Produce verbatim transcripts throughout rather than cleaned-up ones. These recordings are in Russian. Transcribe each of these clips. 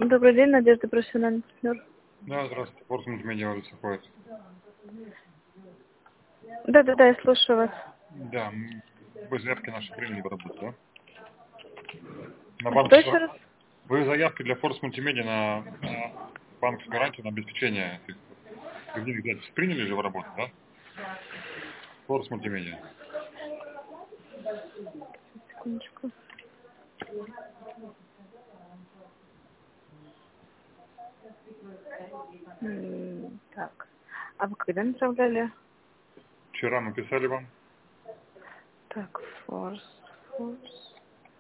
Добрый день, Надежда, профессиональный партнер. Да, здравствуйте. Форс мультимедиа улица Ходит. Да, да, да, я слушаю вас. Да, м, вы заявки наши приняли в работу, да? На Что банковскую... еще раз? Вы заявки для Форс мультимедиа на, на банковскую гарантию на обеспечение кредитных записей приняли же в работу, да? Форс мультимедиа. Секундочку. М, Так. А вы когда направляли? Вчера мы писали вам. Так, форс, форс.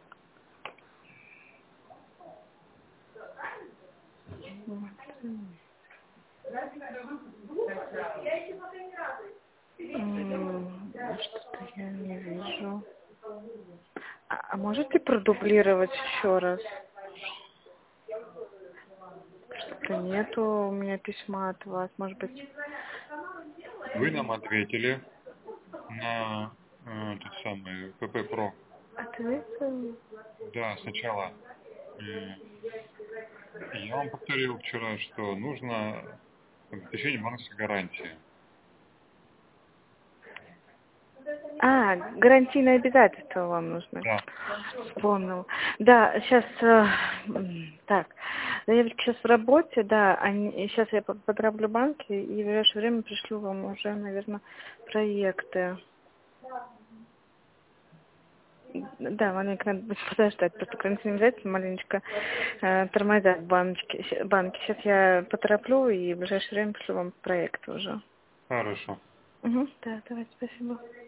Вот. М, Что-то я не вижу. А, а можете продублировать еще раз? Что-то нету у меня письма от вас. Может быть, Вы нам ответили на э, тот самый пэ пэ про. ответил? Да, сначала э, я вам повторил вчера, что нужно обеспечение банковской гарантии. А, гарантийное обязательство вам нужно. Да. Вспомнил. Да, сейчас, так, заявки сейчас в работе, да, они, сейчас я по- потраплю банки и в ближайшее время пришлю вам уже, наверное, проекты. Да, маленько надо будет подождать, просто карантин обязательно маленечко э, тормозят баночки, щ- банки. Сейчас я потороплю и в ближайшее время пришлю вам проекты уже. Хорошо. Угу, да, давайте, спасибо.